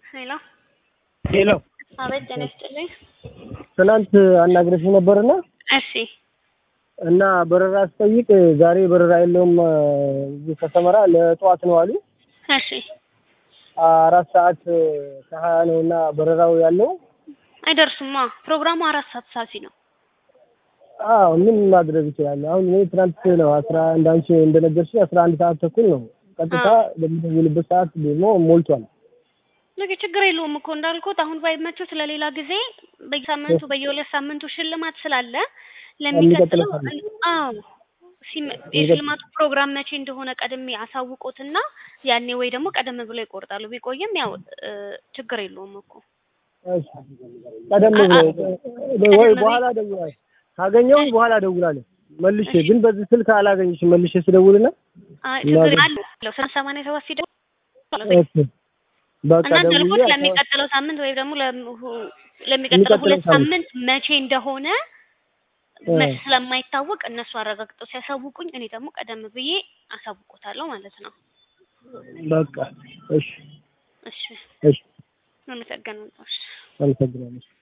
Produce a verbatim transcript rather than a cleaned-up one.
ሄሎ ሄሎ አቤት ጤና ይስጥልኝ። ትናንት አናግረሽ ነበርና እሺ እና በረራ ስጠይቅ ዛሬ በረራ የለውም ከተመራ ለጧት ነው አሉ። እሺ አራት ሰዓት ከሀያ ነውና በረራው ያለው አይደርሱማ። ፕሮግራሙ አራት ሰዓት ሳሲ ነው። አዎ ምን ማድረግ ይችላል? አሁን እኔ ትናንት ነው አስራ አንድ አንቺ እንደነገርሽኝ አስራ አንድ ሰዓት ተኩል ነው። ቀጥታ ለምትደውልበት ሰዓት ደግሞ ሞልቷል። ለዚህ ችግር የለውም እኮ እንዳልኩት አሁን ባይመቸው ስለሌላ ጊዜ በየሳምንቱ በየሁለት ሳምንቱ ሽልማት ስላለ ለሚቀጥለው አዎ የሽልማቱ ፕሮግራም መቼ እንደሆነ ቀድሜ አሳውቆትና ያኔ ወይ ደግሞ ቀደም ብሎ ይቆርጣሉ። ቢቆይም ያው ችግር የለውም እኮ እሺ ቀደም ብሎ ወይ በኋላ ደውላለሁ ካገኘው በኋላ ደውላለሁ መልሼ ግን በዚህ ስልክ አላገኝሽም መልሼ ስደውልና አይ ችግር አለው ሰማንያ ሰባት ሲደውል ኦኬ በቃ ደውዬ ለሚቀጥለው ሳምንት ወይ ደግሞ ለሚቀጥለው ሁለት ሳምንት መቼ እንደሆነ መች ስለማይታወቅ እነሱ አረጋግጠው ሲያሳውቁኝ እኔ ደግሞ ቀደም ብዬ አሳውቆታለሁ ማለት ነው። በቃ እሺ እሺ እሺ አመሰግናለሁ። አመሰግናለሁ።